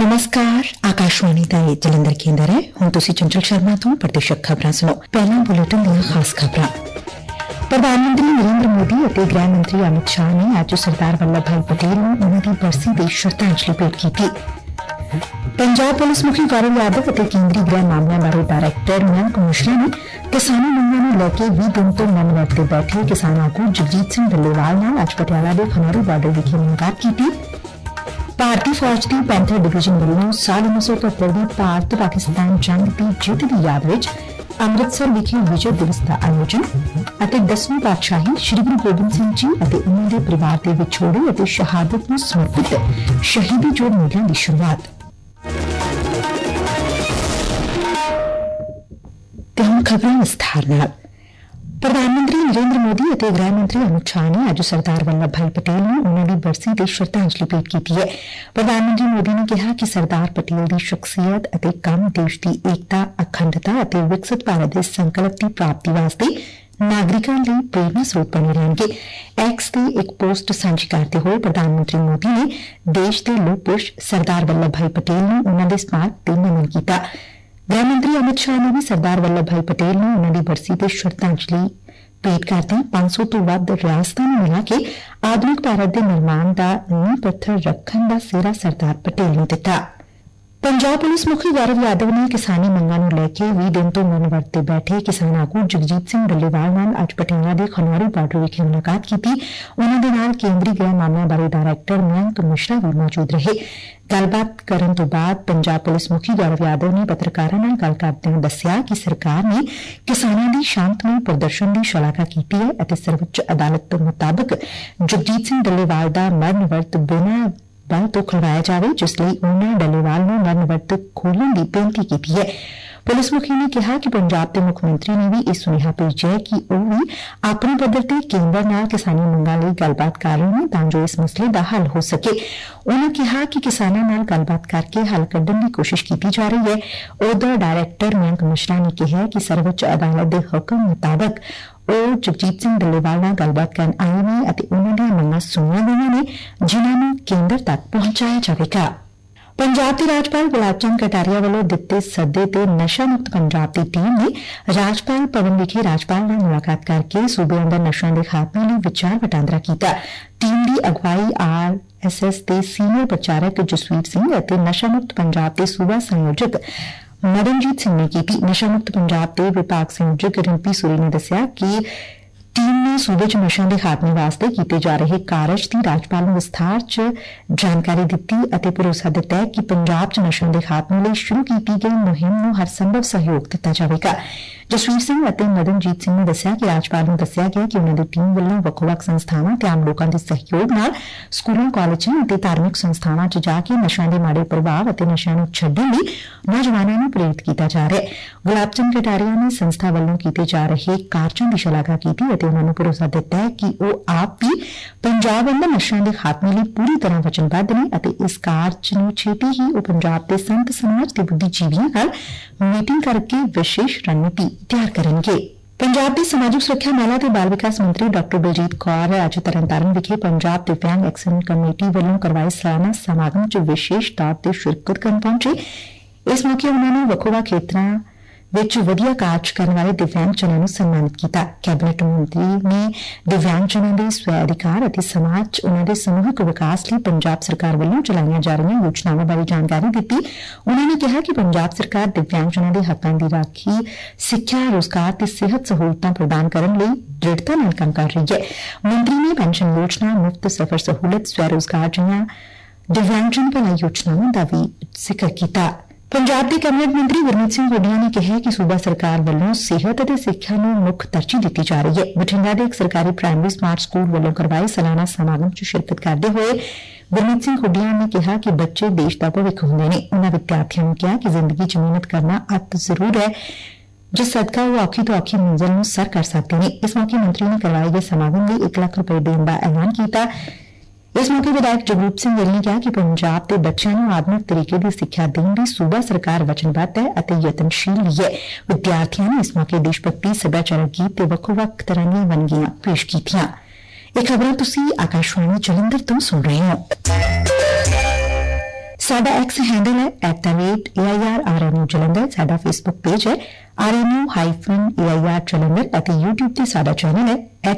नमस्कार आकाशवाणी का ये जलंधर केंद्र है हुण तुसीं चंचल शर्मा तो प्रदेशक खबरां सुनो। पहला बुलेटिन ਦੀਆਂ खास खबरां। ਪ੍ਰਧਾਨ ਮੰਤਰੀ ਨਰਿੰਦਰ ਮੋਦੀ ਅਤੇ ਗ੍ਰਹਿ ਮੰਤਰੀ ਅਮਿਤ ਸ਼ਾਹ ਨੇ ਅੱਜ ਸਰਦਾਰ ਵੱਲਭ ਭਾਈ ਪਟੇਲ ਨੂੰ ਉਹਨਾਂ ਦੀ ਬਰਸੀ ਦੀ ਸ਼ਰਧਾਂਜਲੀ ਭੇਟ ਕੀਤੀ। ਪੰਜਾਬ ਪੁਲਿਸ ਮੁਖੀ ਗੌਰਵ ਯਾਦਵ ਅਤੇ ਕੇਂਦਰੀ ਗ੍ਰਹਿ ਮਾਮਲਿਆਂ ਬਾਰੇ ਡਾਇਰੈਕਟਰ ਮਯੰਕ ਮਿਸ਼ਰਾ ਨੇ ਕਿਸਾਨੀ ਮੰਗਾਂ ਨੂੰ ਲੈ ਕੇ 20 ਦਿਨ ਤੋਂ ਮਨ ਵਰਤੇ ਬੈਠੇ ਕਿਸਾਨ ਆਗੂ ਜਗਜੀਤ ਸਿੰਘ ਡੱਲੇਵਾਲ ਨਾਲ ਅੱਜ ਪਟਿਆਲਾ ਦੇ ਖਨੌਰੀ ਬਾਰਡਰ ਵਿਖੇ ਮੁਲਾਕਾਤ ਕੀਤੀ। ਭਾਰਤੀ ਫੌਜ ਦੀ ਪੈਂਥਰ ਡਿਵੀਜ਼ਨ ਵੱਲੋਂ ਸਾਲ 1977 ਦੀ ਭਾਰਤ ਪਾਕਿਸਤਾਨ ਜੰਗ ਦੀ ਜਿੱਤ ਦੀ ਯਾਦ ਵਿੱਚ ਅੰਮ੍ਰਿਤਸਰ ਵਿਖੇ ਵਿਜੈ ਦਿਵਸ ਦਾ ਆਯੋਜਨ ਅਤੇ 10ਵੀਂ ਪਾਤਸ਼ਾਹੀ ਸ੍ਰੀ ਗੁਰੂ ਗੋਬਿੰਦ ਸਿੰਘ ਜੀ ਅਤੇ ਉਨ੍ਹਾਂ ਦੇ ਪਰਿਵਾਰ ਦੇ ਵਿਛੋੜੇ ਅਤੇ ਸ਼ਹਾਦਤ ਨੂੰ ਸਮਰਪਿਤ ਸ਼ਹੀਦੀ ਜੋੜ ਮੇਲਿਆਂ ਦੀ ਸ਼ੁਰੂਆਤ। ਤੇ ਹੁਣ ਖਬਰਾਂ ਵਿਸਥਾਰ ਨਾਲ। ਪ੍ਰਧਾਨ ਮੰਤਰੀ ਨਰਿੰਦਰ ਮੋਦੀ ਅਤੇ ਗ੍ਰਹਿ ਮੰਤਰੀ ਅਮਿਤ ਸ਼ਾਹ ਨੇ ਅੱਜ ਸਰਦਾਰ ਵੱਲਭ ਭਾਈ ਪਟੇਲ ਨੂੰ ਉਨ੍ਹਾਂ ਦੀ ਬਰਸੀ ਤੇ ਸ਼ਰਧਾਂਜਲੀ ਭੇਟ ਕੀਤੀ ਹੈ। ਪ੍ਰਧਾਨ ਮੰਤਰੀ ਮੋਦੀ ਨੇ ਕਿਹਾ ਕਿ ਸਰਦਾਰ ਪਟੇਲ ਦੀ ਸ਼ਖਸੀਅਤ ਅਤੇ ਕੰਮ ਦੇਸ਼ ਦੀ ਏਕਤਾ, ਅਖੰਡਤਾ ਅਤੇ ਵਿਕਸਿਤ ਭਾਰਤ ਦੇ ਸੰਕਲਪ ਦੀ ਪ੍ਰਾਪਤੀ ਵਾਸਤੇ ਨਾਗਰਿਕਾਂ ਲਈ ਪ੍ਰੇਰਨਾ ਸਰੋਤ ਬਣੇ ਰਹਿਣਗੇ। ਐਕਸ ਤੇ ਇੱਕ ਪੋਸਟ ਸਾਂਝੀ ਕਰਦੇ ਹੋਏ ਪ੍ਰਧਾਨ ਮੰਤਰੀ ਮੋਦੀ ਨੇ ਦੇਸ਼ ਦੇ ਲੋਕ ਪੁਰਸ਼ ਸਰਦਾਰ ਵੱਲਭ ਭਾਈ ਪਟੇਲ ਨੂੰ ਉਨ੍ਹਾਂ ਦੇ ਸਮਾਰਕ ਤੇ ਨਮਨ ਕੀਤਾ। ਗ੍ਰਹਿ ਮੰਤਰੀ ਅਮਿਤ ਸ਼ਾਹ ਨੇ ਵੀ ਸਰਦਾਰ ਵੱਲਭ ਭਾਈ ਪਟੇਲ ਨੂੰ ਉਨ੍ਹਾਂ ਦੀ ਬਰਸੀ ਤੇ ਸ਼ਰਧਾਂਜਲੀ ਭੇਟ ਕਰਦਿਆਂ 500 ਤੋਂ ਵੱਧ ਰਿਆਸਤਾਂ ਨੂੰ ਮਿਲਾ ਕੇ ਆਧੁਨਿਕ ਭਾਰਤ ਦੇ ਨਿਰਮਾਣ ਦਾ ਨੀਂਹ ਪੱਥਰ ਰੱਖਣ ਦਾ ਸਿਹਰਾ ਸਰਦਾਰ ਪਟੇਲ ਨੂੰ ਦਿੱਤਾ। ਪੰਜਾਬ ਪੁਲਿਸ ਮੁਖੀ ਗੌਰਵ ਯਾਦਵ ਨੇ ਕਿਸਾਨੀ ਮੰਗਾਂ ਨੂੰ ਲੈ ਕੇ 20 ਦਿਨ ਤੋਂ ਮਨ ਵਰਤੇ ਬੈਠੇ ਕਿਸਾਨ ਆਗੂ ਜਗਜੀਤ ਸਿੰਘ ਡੱਲੇਵਾਲ ਨਾਲ ਅੱਜ ਪਟਿਆਲਾ ਦੇ ਖਨੌਰੀ ਬਾਰਡਰ ਵਿਖੇ ਮੁਲਾਕਾਤ ਕੀਤੀ। ਉਨ੍ਹਾਂ ਦੇ ਨਾਲ ਕੇਂਦਰੀ ਗ੍ਰਹਿ ਮਾਮਲਿਆਂ ਬਾਰੇ ਡਾਇਰੈਕਟਰ ਮਯੰਕ ਮਿਸ਼ਰਾ ਵੀ ਮੌਜੂਦ ਰਹੇ। ਗੱਲਬਾਤ ਕਰਨ ਤੋਂ ਬਾਅਦ ਪੰਜਾਬ ਪੁਲਿਸ ਮੁਖੀ ਗੌਰਵ ਯਾਦਵ ਨੇ ਪੱਤਰਕਾਰਾਂ ਨਾਲ ਗੱਲ ਕਰਦਿਆਂ ਦੱਸਿਆ ਕਿ ਸਰਕਾਰ ਨੇ ਕਿਸਾਨਾਂ ਦੀ ਸ਼ਾਂਤਮਈ ਪ੍ਰਦਰਸ਼ਨ ਦੀ ਸ਼ਲਾਘਾ ਕੀਤੀ ਹੈ ਅਤੇ ਸਰਵਉੱਚ ਅਦਾਲਤ ਮੁਤਾਬਕ ਜਗਜੀਤ ਸਿੰਘ ਡੱਲੇਵਾਲ ਦਾ ਮਰਨ ਵਰਤ ਬਿਨਾਂ ਬਲ ਤੋਂ ਖੁਲਵਾਇਆ ਜਾਵੇ, ਜਿਸ ਲਈ ਉਨ੍ਹਾਂ ਡੱਲੇਵਾਲ ਨੂੰ ਮਰਨ ਵਰਤ ਖੋਲ੍ਹਣ ਦੀ ਬੇਨਤੀ ਕੀਤੀ ਹੈ। ਪੁਲਿਸ ਮੁਖੀ ਨੇ ਕਿਹਾ ਕਿ ਪੰਜਾਬ ਦੇ ਮੁੱਖ ਮੰਤਰੀ ਨੇ ਵੀ ਇਹ ਸੁਨੇਹਾ ਭੇਜਿਆ ਕਿ ਉਹ ਵੀ ਆਪਣੇ ਪੱਧਰ ਤੇ ਕੇਂਦਰ ਨਾਲ ਕਿਸਾਨੀ ਮੰਗਾਂ ਲਈ ਗੱਲਬਾਤ ਕਰ ਰਹੇ ਨੇ ਤਾਂ ਜੋ ਇਸ ਮਸਲੇ ਦਾ ਹੱਲ ਹੋ ਸਕੇ। ਉਨ੍ਹਾਂ ਕਿਹਾ ਕਿ ਕਿਸਾਨਾਂ ਨਾਲ ਗੱਲਬਾਤ ਕਰਕੇ ਹੱਲ ਕੱਢਣ ਦੀ ਕੋਸ਼ਿਸ਼ ਕੀਤੀ ਜਾ ਰਹੀ ਹੈ। ਉਧਰ ਡਾਇਰੈਕਟਰ ਮਯੰਕ ਮਿਸ਼ਰਾ ਨੇ ਕਿਹਾ ਕਿ ਸਰਵਉੱਚ ਅਦਾਲਤ ਦੇ ਹੁਕਮ ਮੁਤਾਬਕ ਉਹ ਜਗਜੀਤ ਸਿੰਘ ਡੱਲੇਵਾਲ ਨਾਲ ਗੱਲਬਾਤ ਕਰਨ ਆਏ ਨੇ ਅਤੇ ਉਨ੍ਹਾਂ ਦੀਆਂ ਮੰਗਾਂ ਸੁਣੀਆਂ ਗਈਆਂ ਨੇ, ਜਿਨ੍ਹਾਂ ਨੂੰ ਕੇਂਦਰ ਤੱਕ ਪਹੁੰਚਾਇਆ ਜਾਵੇਗਾ। ਪੰਜਾਬ ਦੇ ਰਾਜਪਾਲ ਗੁਲਾਬ ਚੰਦ ਕਟਾਰੀਆ ਵੱਲੋਂ ਦਿੱਤੇ ਸੱਦੇ ਤੇ ਨਸ਼ਾ ਮੁਕਤ ਪੰਜਾਬ ਦੀ ਟੀਮ ਨੇ ਰਾਜਪਾਲ ਭਵਨ ਵਿਖੇ ਰਾਜਪਾਲ ਨਾਲ ਮੁਲਾਕਾਤ ਕਰਕੇ ਸੂਬੇ ਅੰਦਰ ਨਸ਼ਿਆਂ ਦੇ ਖਾਤਮੇ ਲਈ ਵਿਚਾਰ ਵਟਾਂਦਰਾ ਕੀਤਾ। ਟੀਮ ਦੀ ਅਗਵਾਈ RSS ਦੇ ਸੀਨੀਅਰ ਪ੍ਰਚਾਰਕ ਜਸਵੀਰ ਸਿੰਘ ਅਤੇ ਨਸ਼ਾ ਮੁਕਤ ਪੰਜਾਬ ਦੇ ਸੂਬਾ ਸੰਯੋਜਕ ਮਦਨਜੀਤ ਸਿੰਘ ਨੇ ਕੀਤੀ। ਨਸ਼ਾ ਮੁਕਤ ਪੰਜਾਬ ਦੇ ਵਿਭਾਗ ਸੰਯੋਜਕ ਰਿੰਪੀ ਸੂਰੀ ਨੇ ਦੱਸਿਆ ਕਿ ਟੀਮ ਨੇ ਸੂਬੇ 'ਚ ਨਸ਼ਿਆਂ ਦੇ ਖਾਤਮੇ ਵਾਸਤੇ ਕੀਤੇ ਜਾ ਰਹੇ ਕਾਰਜ ਦੀ ਰਾਜਪਾਲ ਨੂੰ ਵਿਸਥਾਰ 'ਚ ਜਾਣਕਾਰੀ ਦਿੱਤੀ ਅਤੇ ਭਰੋਸਾ ਦਿੱਤਾ ਕਿ ਪੰਜਾਬ 'ਚ ਨਸ਼ਿਆਂ ਦੇ ਖਾਤਮੇ ਲਈ ਸ਼ੁਰੂ ਕੀਤੀ ਗਈ ਮੁਹਿੰਮ ਨੂੰ ਹਰ ਸੰਭਵ ਸਹਿਯੋਗ ਦਿੱਤਾ ਜਾਵੇਗਾ। ਜਸਵੀਰ ਸਿੰਘ ਅਤੇ ਮਦਨਜੀਤ ਸਿੰਘ ਨੇ ਦੱਸਿਆ ਕਿ ਰਾਜਪਾਲ ਨੂੰ ਦੱਸਿਆ ਗਿਆ ਕਿ ਉਨ੍ਹਾਂ ਦੀ ਟੀਮ ਵੱਲੋਂ ਵੱਖ-ਵੱਖ ਸੰਸਥਾਵਾਂ ਤੇ ਆਮ ਲੋਕਾਂ ਦੇ ਸਹਿਯੋਗ ਨਾਲ ਸਕੂਲਾਂ, ਕਾਲਜਾਂ ਅਤੇ ਧਾਰਮਿਕ ਸੰਸਥਾਵਾਂ 'ਚ ਜਾ ਕੇ ਨਸ਼ਿਆਂ ਦੇ ਮਾੜੇ ਪ੍ਰਭਾਵ ਅਤੇ ਨਸ਼ਿਆਂ ਨੂੰ ਛੱਡਣ ਲਈ ਨੌਜਵਾਨਾਂ ਨੂੰ ਪ੍ਰੇਰਿਤ ਕੀਤਾ ਜਾ ਰਿਹਾ ਹੈ। ਗੁਲਾਬ ਚੰਦ ਕਟਾਰੀਆ ਨੇ ਸੰਸਥਾ ਵੱਲੋਂ ਕੀਤੇ ਜਾ ਰਹੇ ਕਾਰਜਾਂ ਦੀ ਸ਼ਲਾਘਾ ਕੀਤੀ ਅਤੇ ਉਨ੍ਹਾਂ ਨੂੰ ਭਰੋਸਾ ਦਿੱਤਾ ਹੈ ਕਿ ਉਹ ਆਪ ਵੀ ਪੰਜਾਬ ਅੰਦਰ ਨਸ਼ਿਆਂ ਦੇ ਖਾਤਮੇ ਲਈ ਪੂਰੀ ਤਰ੍ਹਾਂ ਵਚਨਬੱਧ ਨੇ ਅਤੇ ਇਸ ਕਾਰਜ ਨੂੰ ਛੇਤੀ ਹੀ ਉਹ ਪੰਜਾਬ ਦੇ ਸੰਤ ਸਮਾਜ ਤੇ ਬੁੱਧੀਜੀਵੀਆਂ ਨਾਲ ਮੀਟਿੰਗ ਕਰਕੇ ਵਿਸ਼ੇਸ਼ ਰਣਨੀਤੀ ਤਿਆਰ ਕਰਨਗੇ। ਪੰਜਾਬ ਦੀ ਸਮਾਜਿਕ ਸੁਰੱਖਿਆ, ਮਹਿਲਾ ਤੇ ਬਾਲ ਵਿਕਾਸ ਮੰਤਰੀ ਡਾ. ਬਲਜੀਤ ਕੌਰ ਅੱਜ ਤਰਨਤਾਰਨ ਵਿਖੇ ਪੰਜਾਬ ਦਿਵਿਆਂਗ ਐਕਸ਼ਨ ਕਮੇਟੀ ਵੱਲੋਂ ਕਰਵਾਏ ਸਾਲਾਨਾ ਸਮਾਗਮ 'ਚ ਵਿਸ਼ੇਸ਼ ਤੌਰ ਤੇ ਸ਼ਿਰਕਤ ਕਰਨ ਪਹੁੰਚੇ। ਇਸ ਮੌਕੇ ਉਨ੍ਹਾਂ ਨੇ ਵੱਖ-ਵੱਖ ਖੇਤਰਾਂ ਵਿੱਚ ਵਧੀਆ ਕਾਰਜ ਕਰਨ ਵਾਲੇ ਦਿਵਿਆਂਗ ਜਨਾਂ ਨੂੰ ਸਨਮਾਨਿਤ ਕੀਤਾ। ਕੈਬਨਿਟ ਮੰਤਰੀ ਨੇ ਦਿਵਿਆਂਗ ਜਨਾਂ ਦੇ ਸਵੈ ਅਧਿਕਾਰ ਅਤੇ ਸਮਾਜ 'ਚ ਉਨ੍ਹਾਂ ਦੇ ਸਮੂਹਿਕ ਵਿਕਾਸ ਲਈ ਪੰਜਾਬ ਸਰਕਾਰ ਵੱਲੋਂ ਚਲਾਈਆਂ ਜਾ ਰਹੀਆਂ ਯੋਜਨਾਵਾਂ ਬਾਰੇ ਜਾਣਕਾਰੀ ਦਿੱਤੀ। ਉਨ੍ਹਾਂ ਨੇ ਕਿਹਾ ਕਿ ਪੰਜਾਬ ਸਰਕਾਰ ਦਿਵਿਆਂਗ ਜਨਾਂ ਦੇ ਹੱਕਾਂ ਦੀ ਰਾਖੀ, ਸਿੱਖਿਆ, ਰੋਜ਼ਗਾਰ ਤੇ ਸਿਹਤ ਸਹੂਲਤਾਂ ਪ੍ਰਦਾਨ ਕਰਨ ਲਈ ਦ੍ਰਿੜਤਾ ਨਾਲ ਕੰਮ ਕਰ ਰਹੀ ਹੈ। ਮੰਤਰੀ ਨੇ ਪੈਨਸ਼ਨ ਯੋਜਨਾ, ਮੁਫਤ ਸਫ਼ਰ ਸਹੂਲਤ, ਸਵੈ ਰੋਜ਼ਗਾਰ ਜਿਹੀਆਂ ਦਿਵਿਆਂਗ ਜਨ ਭਲਾਈ ਯੋਜਨਾਵਾਂ ਦਾ ਵੀ ਜ਼ਿਕਰ ਕੀਤਾ। ਪੰਜਾਬ ਦੇ ਕੈਬਨਿਟ ਮੰਤਰੀ ਗੁਰਮੀਤ ਸਿੰਘ ਹੁੱਡੀਆਂ ਨੇ ਕਿਹਾ ਕਿ ਸੂਬਾ ਸਰਕਾਰ ਵੱਲੋਂ ਸਿਹਤ ਅਤੇ ਸਿੱਖਿਆ ਨੂੰ ਮੁੱਖ ਤਰਜੀਹ ਦਿੱਤੀ ਜਾ ਰਹੀ ਹੈ। ਬਠਿੰਡਾ ਦੇ ਇੱਕ ਸਰਕਾਰੀ ਪ੍ਰਾਇਮਰੀ ਸਮਾਰਟ ਸਕੂਲ ਵੱਲੋਂ ਕਰਵਾਏ ਸਾਲਾਨਾ ਸਮਾਗਮ 'ਚ ਸ਼ਿਰਕਤ ਕਰਦੇ ਹੋਏ ਗੁਰਮੀਤ ਸਿੰਘ ਹੁੱਡੀਆਂ ਨੇ ਕਿਹਾ ਕਿ ਬੱਚੇ ਦੇਸ਼ ਦਾ ਭਵਿੱਖ ਹੁੰਦੇ ਨੇ। ਉਨ੍ਹਾਂ ਵਿਦਿਆਰਥੀਆਂ ਨੂੰ ਕਿਹਾ ਕਿ ਜ਼ਿੰਦਗੀ 'ਚ ਮਿਹਨਤ ਕਰਨਾ ਅਤ ਜ਼ਰੂਰ ਹੈ, ਜਿਸ ਸਦਕਾ ਉਹ ਔਖੀ ਤੋਂ ਔਖੀ ਮੰਜ਼ਿਲ ਨੂੰ ਸਰ ਕਰ ਸਕਦੇ ਨੇ। ਇਸ ਮੌਕੇ ਮੰਤਰੀ ਨੇ ਕਰਵਾਏ ਗਏ ਸਮਾਗਮ ਲਈ 1 ਲੱਖ ਰੁਪਏ ਦੇਣ ਦਾ ਐਲਾਨ ਕੀਤਾ। ਇਸ ਮੌਕੇ ਵਿਧਾਇਕ ਜਗਰੂਪ ਸਿੰਘ ਗਿੱਲ ਨੇ ਕਿਹਾ ਕਿ ਪੰਜਾਬ ਦੇ ਬੱਚਿਆਂ ਨੂੰ ਆਧੁਨਿਕ ਤਰੀਕੇ ਦੀ ਸਿੱਖਿਆ ਦੇਣ ਲਈ ਸੂਬਾ ਸਰਕਾਰ ਵਚਨਬੱਧ ਹੈ ਅਤੇ ਯਤਨਸ਼ੀਲ ਹੈ। ਵਿਦਿਆਰਥੀਆਂ ਨੇ ਇਸ ਮੌਕੇ ਦੇਸ਼ ਭਗਤੀ, ਸੱਭਿਆਚਾਰਕ ਗੀਤ ਤੇ ਵੱਖ-ਵੱਖ ਤਰ੍ਹਾਂ ਦੀਆਂ ਵੰਨਗੀਆਂ ਪੇਸ਼ ਕੀਤੀਆਂ। ਇਹ ਖਬਰਾਂ ਤੁਸੀਂ ਆਕਾਸ਼ਵਾਣੀ ਜਲੰਧਰ ਤੋਂ ਸੁਣ ਰਹੇ ਹੋ। साडा एक्स हैंडल है @AIRRNU जलंधर। साडा फेसबुक पेज है RNU-AIR जलंधर ਅਤੇ YouTube ਤੇ ਸਾਡਾ ਚੈਨਲ ਹੈ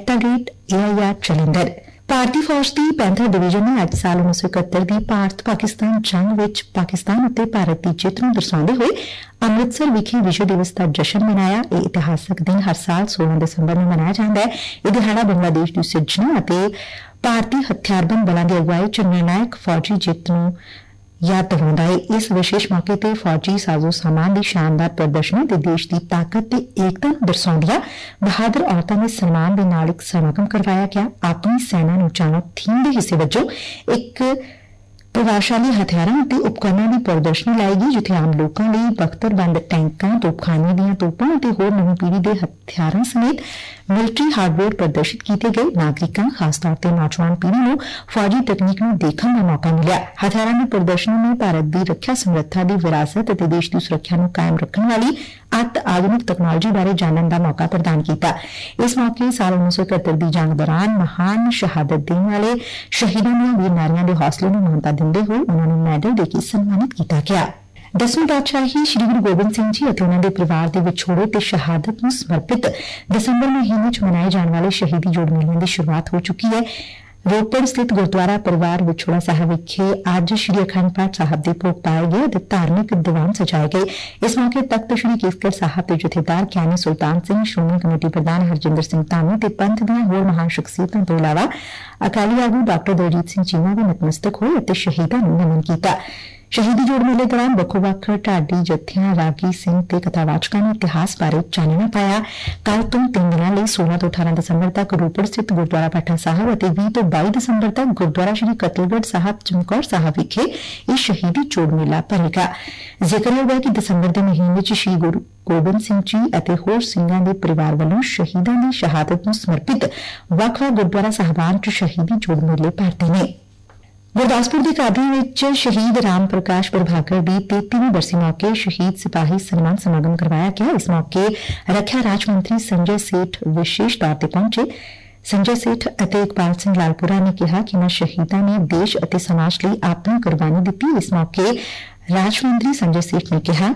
@AIR ਜਲੰਧਰ। ਭਾਰਤੀ ਫੌਜ ਦੀ ਪੈਂਥਰ ਡਿਵੀਜ਼ਨ ਨੇ ਅੱਜ ਸਾਲ 1971 ਦੀ ਭਾਰਤ ਪਾਕਿਸਤਾਨ ਜੰਗ ਵਿੱਚ ਪਾਕਿਸਤਾਨ ਅਤੇ ਭਾਰਤ ਦੀ ਜਿੱਤ ਨੂੰ ਦਰਸਾਉਂਦੇ ਹੋਏ ਅੰਮ੍ਰਿਤਸਰ ਵਿਖੇ ਵਿਜੇ ਦਿਵਸ ਦਾ ਜਸ਼ਨ ਮਨਾਇਆ। ਇਹ ਇਤਿਹਾਸਕ ਦਿਨ ਹਰ ਸਾਲ 16 ਦਸੰਬਰ ਨੂੰ ਮਨਾਇਆ ਜਾਂਦਾ ਹੈ। ਇਹ ਦਿਹਾੜਾ ਬੰਗਲਾਦੇਸ਼ ਦੀ ਸਿਰਜਣਾ ਅਤੇ ਭਾਰਤੀ ਹਥਿਆਰਬੰਦ ਬਲਾਂ ਦੀ ਅਗਵਾਈ ਚ ਨਿਰਣਾਇਕ ਫੌਜੀ ਜਿੱਤ ਨੂੰ ਯਾਦ ਦਿਵਾਉਂਦਾ ਹੈ। ਇਸ ਵਿਸ਼ੇਸ਼ ਮੌਕੇ ਤੇ ਫੌਜੀ ਸਾਜ਼ੋ ਸਾਮਾਨ ਦੀ ਸ਼ਾਨਦਾਰ ਪ੍ਰਦਰਸ਼ਨੀ ਤੇ ਦੇਸ਼ ਦੀ ਤਾਕਤ ਤੇ ਏਕਤਾ ਨੂੰ ਦਰਸਾਉਂਦੀਆਂ ਬਹਾਦਰ ਔਰਤਾਂ ਦੇ ਸਨਮਾਨ ਦੇ ਨਾਲ ਇੱਕ ਸਮਾਗਮ ਕਰਵਾਇਆ ਗਿਆ। ਆਪਣੀ ਸੈਨਾ ਨੂੰ ਜਾਣੋ ਥੀਮ ਦੇ ਹਿੱਸੇ ਵਜੋਂ ਇੱਕ ਪ੍ਰਭਾਵਸ਼ਾਲੀ ਹਥਿਆਰਾਂ ਅਤੇ ਉਪਕਰਨਾਂ ਦੀ ਪ੍ਰਦਰਸ਼ਨੀ ਲਾਈ ਗਈ, ਜਿੱਥੇ ਆਮ ਲੋਕਾਂ ਲਈ ਬਖਤਰਬੰਦ ਟੈਂਕਾਂ, ਤੋਪਖਾਨੇ ਦੀਆਂ ਤੋਪਾਂ ਅਤੇ ਹੋਰ ਨਵੀਂ ਪੀੜ੍ਹੀ ਦੇ ਹਥਿਆਰਾਂ ਸਮੇਤ ਮਿਲਟਰੀ ਹਾਰਡਵੇਅਰ ਪ੍ਰਦਰਸ਼ਿਤ ਕੀਤੇ ਗਏ। ਨਾਗਰਿਕਾਂ, ਖਾਸ ਤੌਰ ਤੇ ਨੌਜਵਾਨ ਪੀੜ੍ਹੀ ਨੂੰ ਫੌਜੀ ਤਕਨੀਕ ਨੂੰ ਦੇਖਣ ਦਾ ਮੌਕਾ ਮਿਲਿਆ। ਹਥਿਆਰਾਂ ਦੀ ਪ੍ਰਦਰਸ਼ਨੀ ਨੇ ਭਾਰਤ ਦੀ ਰੱਖਿਆ ਸਮਰੱਥਾ ਦੀ ਵਿਰਾਸਤ ਅਤੇ ਦੇਸ਼ ਦੀ ਸੁਰੱਖਿਆ ਨੂੰ ਕਾਇਮ ਰੱਖਣ ਵਾਲੀ ਅਤ ਆਧੁਨਿਕ ਤਕਨਾਲੋਜੀ ਬਾਰੇ ਜਾਣਨ ਦਾ ਮੌਕਾ ਪ੍ਰਦਾਨ ਕੀਤਾ। ਇਸ ਮੌਕੇ ਸਾਲ 1971 ਦੀ ਜੰਗ ਦੌਰਾਨ ਮਹਾਨ ਸ਼ਹਾਦਤ ਦੇਣ ਵਾਲੇ ਸ਼ਹੀਦਾਂ ਦੀਆਂ ਵੀਰ ਨਾਰੀਆਂ ਦੇ ਹੌਸਲੇ ਨੂੰ ਮਾਨਤਾ ਦਿੰਦੇ ਹੋਏ ਉਨ੍ਹਾਂ ਨੂੰ ਮੈਡਲ ਦੇ ਕੇ ਸਨਮਾਨਿਤ ਕੀਤਾ ਗਿਆ। 10ਵੀਂ ਪਾਤਸ਼ਾਹੀ ਸ੍ਰੀ ਗੁਰੂ ਗੋਬਿੰਦ ਸਿੰਘ ਜੀ ਅਤੇ ਉਨ੍ਹਾਂ ਦੇ ਪਰਿਵਾਰ ਦੇ ਵਿਛੋੜੇ ਤੇ ਸ਼ਹਾਦਤ ਨੂੰ ਸਮਰਪਿਤ ਦਸੰਬਰ ਮਹੀਨੇ ਚ ਮਨਾਏ ਜਾਣ ਵਾਲੇ ਸ਼ਹੀਦੀ ਜੋੜ ਮੇਲਿਆਂ ਦੀ ਸ਼ੁਰੂਆਤ ਹੋ ਚੁੱਕੀ ਹੈ। ਰੋਪੜ ਸਥਿਤ ਗੁਰਦੁਆਰਾ ਪਰਿਵਾਰ ਵਿਛੋੜਾ ਸਾਹਿਬ ਵਿਖੇ ਅੱਜ ਸ੍ਰੀ ਅਖੰਡ ਪਾਠ ਸਾਹਿਬ ਦੇ ਭੋਗ ਪਾਏ ਗਏ ਅਤੇ ਧਾਰਮਿਕ ਦੀਵਾਨ ਸਜਾਏ ਗਏ। ਇਸ ਮੌਕੇ ਤਖਤ ਸ੍ਰੀ ਕੇਸਗੜ੍ਹ ਸਾਹਿਬ ਦੇ ਜਥੇਦਾਰ ਗਿਆਨੀ ਸੁਲਤਾਨ ਸਿੰਘ, ਸ਼੍ਰੋਮਣੀ ਕਮੇਟੀ ਪ੍ਰਧਾਨ ਹਰਜਿੰਦਰ ਸਿੰਘ ਧਾਮੀ ਤੇ ਪੰਥ ਦੀਆਂ ਹੋਰ ਮਹਾਨ ਸ਼ਖਸੀਅਤਾਂ ਤੋਂ ਇਲਾਵਾ ਅਕਾਲੀ ਆਗੂ ਡਾਕਟਰ ਦਲਜੀਤ ਸਿੰਘ ਚੀਮਾ ਵੀ ਨਤਮਸਤਕ ਹੋਏ ਅਤੇ ਸ਼ਹੀਦਾਂ ਨੂੰ ਨਮਨ ਕੀਤਾ। ਸ਼ਹੀਦੀ ਜੋੜ ਮੇਲੇ ਦੌਰਾਨ ਵੱਖੋ-ਵੱਖ ਢਾਡੀ ਜਥਿਆਂ, ਰਾਗੀ ਸਿੰਘ ਤੇ ਕਥਾਵਾਚਕਾਂ ਨੇ ਇਤਿਹਾਸ ਬਾਰੇ ਚਾਨਣਾ ਪਾਇਆ। ਕੱਲ੍ਹ ਤੋਂ 3 ਦਿਨਾਂ ਲਈ 16 ਤੋਂ 18 ਦਸੰਬਰ ਤੱਕ ਰੋਪੜ ਸਥਿਤ ਗੁਰਦੁਆਰਾ ਭੱਠਾ ਸਾਹਿਬ ਅਤੇ 20 ਤੋਂ 22 ਦਸੰਬਰ ਤੱਕ ਗੁਰਦੁਆਰਾ ਸ੍ਰੀ ਕਤਲਗੜ੍ਹ ਸਾਹਿਬ, ਚਮਕੌਰ ਸਾਹਿਬ ਵਿਖੇ ਇਹ ਸ਼ਹੀਦੀ ਜੋੜ ਮੇਲਾ ਭਰੇਗਾ। ਜ਼ਿਕਰਯੋਗ ਹੈ ਕਿ ਦਸੰਬਰ ਦੇ ਮਹੀਨੇ ਵਿੱਚ ਸ੍ਰੀ ਗੁਰੂ ਗੋਬਿੰਦ ਸਿੰਘ ਜੀ ਅਤੇ ਹੋਰ ਸਿੰਘਾਂ ਦੇ ਪਰਿਵਾਰ ਵੱਲੋਂ ਸ਼ਹੀਦਾਂ ਦੀ ਸ਼ਹਾਦਤ ਨੂੰ ਸਮਰਪਿਤ ਵੱਖ-ਵੱਖ ਗੁਰਦੁਆਰਾ ਸਾਹਿਬਾਨ ਚ ਸ਼ਹੀਦੀ ਜੋੜ ਮੇਲੇ ਭਰਦੇ ਨੇ। ਗੁਰਦਾਸਪੁਰ ਦੇ ਕਾਦੀਆਂ ਵਿੱਚ ਸ਼ਹੀਦ ਰਾਮ ਪ੍ਰਕਾਸ਼ ਪ੍ਰਭਾਕਰ ਦੀ 33ਵੀਂ ਬਰਸੀ ਮੌਕੇ ਸ਼ਹੀਦ ਸਿਪਾਹੀ ਸਨਮਾਨ ਸਮਾਗਮ ਕਰਵਾਇਆ ਗਿਆ। ਇਸ ਮੌਕੇ ਰੱਖਿਆ ਰਾਜ ਮੰਤਰੀ ਸੰਜੇ ਸੇਠ ਵਿਸ਼ੇਸ਼ ਤੌਰ ਤੇ ਪਹੁੰਚੇ। ਸੰਜੇ ਸੇਠ ਅਤੇ ਇਕਬਾਲ ਸਿੰਘ ਲਾਲਪੁਰਾ ਨੇ ਕਿਹਾ ਕਿ ਇਨ੍ਹਾਂ ਸ਼ਹੀਦਾਂ ਨੇ ਦੇਸ਼ ਅਤੇ ਸਮਾਜ ਲਈ ਆਪਣੀ ਕੁਰਬਾਨੀ ਦਿੱਤੀ। ਇਸ ਮੌਕੇ ਰਾਜ ਮੰਤਰੀ ਸੰਜੇ ਸੇਠ ਨੇ ਕਿਹਾ,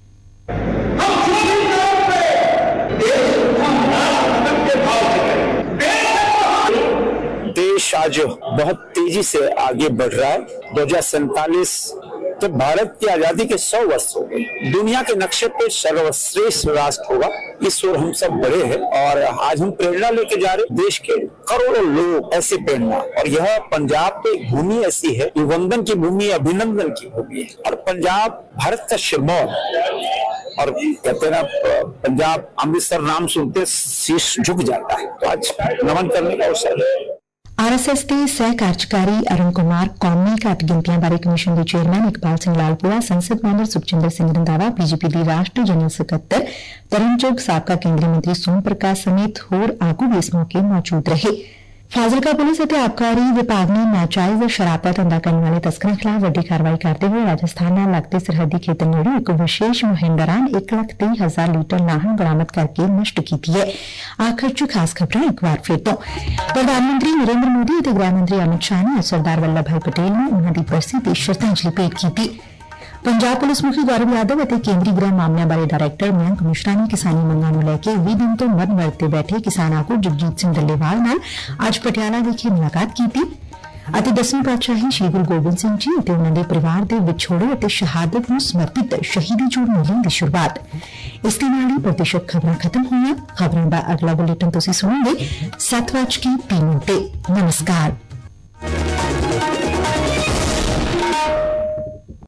देश आज बहुत तेजी से आगे बढ़ रहा है। 2047 तो भारत की आजादी के 100 वर्ष हो गए। दुनिया के नक्शे पे सर्वश्रेष्ठ राष्ट्र होगा, इस ओर हम सब बढ़े हैं और आज हम प्रेरणा लेके जा रहे। देश के करोड़ों लोग ऐसे प्रेरणा, और यह पंजाब पे भूमि ऐसी है, ये वंदन की भूमि, अभिनंदन की भूमि है। और पंजाब भारत का सिरमौर, और कहते हैं ना, पंजाब अमृतसर नाम सुनते शीश झुक जाता है। तो आज नमन करने का अवसर है। RSS ਦੇ ਸਹਿ ਕਾਰਜਕਾਰੀ ਅਰੁਣ ਕੁਮਾਰ, ਕੌਮੀ ਘੱਟ ਗਿਣਤੀਆਂ ਬਾਰੇ ਕਮਿਸ਼ਨ ਦੇ ਚੇਅਰਮੈਨ ਇਕਬਾਲ ਸਿੰਘ ਲਾਲਪੁਰਾ, ਸੰਸਦ ਮੈਂਬਰ ਸੁਖਜਿੰਦਰ ਸਿੰਘ ਰੰਧਾਵਾ, BJP ਦੀ ਰਾਸ਼ਟਰੀ ਜਨਰਲ ਸਕੱਤਰ ਤਰਨਜੋਗ, ਸਾਬਕਾ ਕੇਂਦਰੀ ਮੰਤਰੀ ਸੋਮ ਪ੍ਰਕਾਸ਼ ਸਮੇਤ ਹੋਰ ਆਗੂ ਵੀ ਇਸ ਮੌਕੇ ਮੌਜੂਦ ਰਹੇ। ਫਾਜ਼ਿਲਕਾ ਪੁਲਿਸ ਅਤੇ ਆਬਕਾਰੀ ਵਿਭਾਗ ਨੇ ਨਾਜਾਇਜ਼ ਸ਼ਰਾਬ ਦਾ ਧੰਦਾ ਕਰਨ ਵਾਲੇ ਤਸਕਰਾਂ ਖਿਲਾਫ ਵੱਡੀ ਕਾਰਵਾਈ ਕਰਦੇ ਹੋਏ ਰਾਜਸਥਾਨ ਨਾਲ ਲੱਗਦੇ ਸਰਹੱਦੀ ਖੇਤਰ ਨੇੜੇ ਇੱਕ ਵਿਸ਼ੇਸ਼ ਮੁਹਿੰਮ ਦੌਰਾਨ 1,23,000 ਲੀਟਰ ਨਾਹਨ ਬਰਾਮਦ ਕਰਕੇ ਨਸ਼ਟ ਕੀਤੀ ਹੈ। ਆਖਰ ਚ ਖਾਸ ਖਬਰਾਂ ਇੱਕ ਵਾਰ ਫਿਰ ਤੋਂ। ਪ੍ਰਧਾਨ ਮੰਤਰੀ ਨਰਿੰਦਰ ਮੋਦੀ ਅਤੇ ਗ੍ਰਹਿ ਮੰਤਰੀ ਅਮਿਤ ਸ਼ਾਹ ਨੇ ਸਰਦਾਰ ਵੱਲਭ ਭਾਈ ਪਟੇਲ ਨੂੰ ਉਨ੍ਹਾਂ ਦੀ ਬਰਸੀ ਤੇ ਸ਼ਰਧਾਂਜਲੀ ਭੇਟ ਕੀਤੀ। ਪੰਜਾਬ ਪੁਲਿਸ ਮੁਖੀ ਗੌਰਵ ਯਾਦਵ ਅਤੇ ਕੇਂਦਰੀ ਗ੍ਰਹਿ ਮਾਮਲਿਆਂ ਬਾਰੇ ਡਾਇਰੈਕਟਰ ਮਯੰਕ ਮਿਸ਼ਰਾ ਨੇ ਕਿਸਾਨੀ ਮੰਗਾਂ ਨੂੰ ਲੈ ਕੇ 20 ਦਿਨ ਤੋਂ ਮੱਧ-ਵਰਤ ਤੇ ਬੈਠੇ ਕਿਸਾਨ ਆਗੂ ਜਗਜੀਤ ਸਿੰਘ ਡੱਲੇਵਾਲ ਨਾਲ ਅੱਜ ਪਟਿਆਲਾ ਵਿਖੇ ਮੁਲਾਕਾਤ ਕੀਤੀ ਅਤੇ 10ਵੀਂ ਪਾਤਸ਼ਾਹੀ ਸ੍ਰੀ ਗੁਰੂ ਗੋਬਿੰਦ ਸਿੰਘ ਜੀ ਅਤੇ ਉਨ੍ਹਾਂ ਦੇ ਪਰਿਵਾਰ ਦੇ ਵਿਛੋੜੇ ਅਤੇ ਸ਼ਹਾਦਤ ਨੂੰ ਸਮਰਪਿਤ ਸ਼ਹੀਦੀ ਜੋੜ ਮੇਲੇ ਦੀ ਸ਼ੁਰੂਆਤ। ਇਸ ਦੇ ਨਾਲ ਹੀ ਪ੍ਰਤੀਸ਼ਤ ਖਬਰਾਂ ਖਤਮ ਹੋਈਆਂ। ਖਬਰਾਂ ਦਾ ਅਗਲਾ ਬੁਲੇਟਿਨ ਤੁਸੀਂ ਸੁਣੋਗੇ 7:03 ਤੇ। ਨਮਸਕਾਰ।